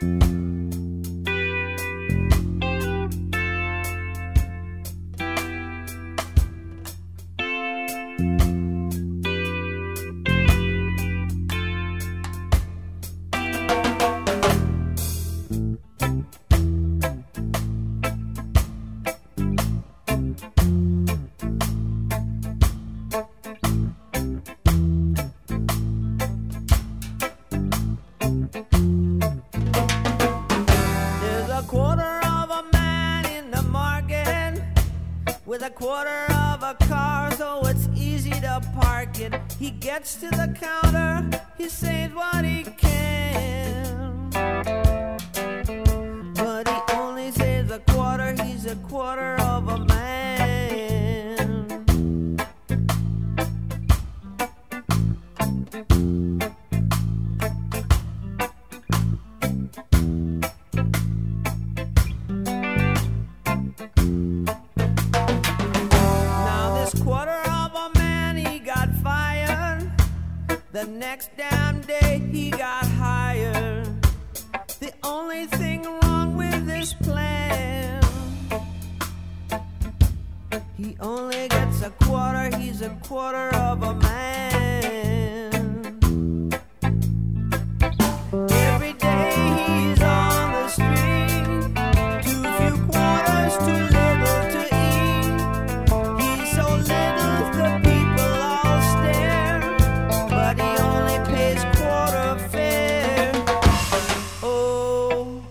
He gets to the counter, he saves what he can. But he only saves a quarter, he's a quarter of a man. Now this quarter of a man, he got fired. The next damn day he got hired. The only thing wrong with this plan, he only gets a quarter, he's a quarter of a man. Every day he's on the street, too few quarters, too little to eat. He's so little the people all stare, but he only pays quarter fare. Oh,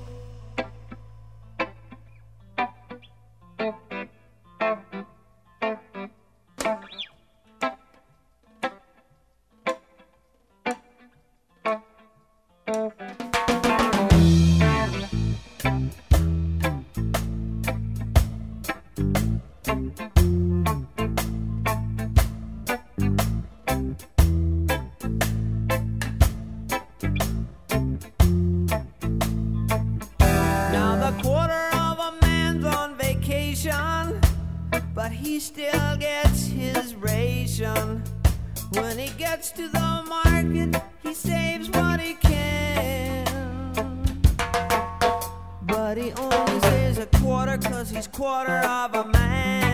now the quarter of a man's on vacation, but he still gets his ration. When he gets to the market, he saves what he can. But he only saves a quarter, 'cause he's quarter of a man.